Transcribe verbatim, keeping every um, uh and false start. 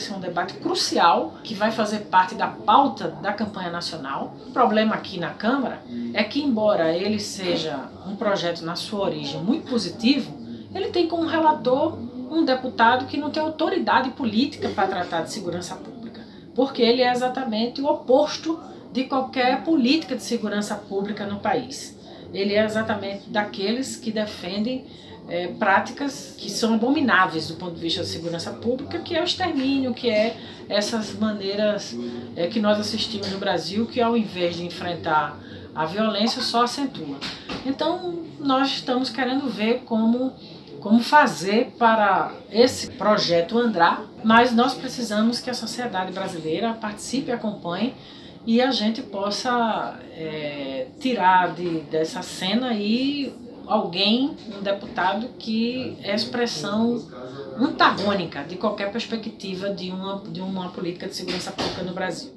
ser um debate crucial, que vai fazer parte da pauta da campanha nacional. O problema aqui na Câmara é que, embora ele seja um projeto na sua origem muito positivo, ele tem como relator um deputado que não tem autoridade política para tratar de segurança pública, porque ele é exatamente o oposto de qualquer política de segurança pública no país. Ele é exatamente daqueles que defendem É, práticas que são abomináveis do ponto de vista da segurança pública, que é o extermínio, que é essas maneiras é, que nós assistimos no Brasil, que ao invés de enfrentar a violência, só acentua. Então, nós estamos querendo ver como, como fazer para esse projeto andar, mas nós precisamos que a sociedade brasileira participe, acompanhe, e a gente possa é, tirar de, dessa cena aí alguém, um deputado, que é expressão antagônica de qualquer perspectiva de uma, de uma política de segurança pública no Brasil.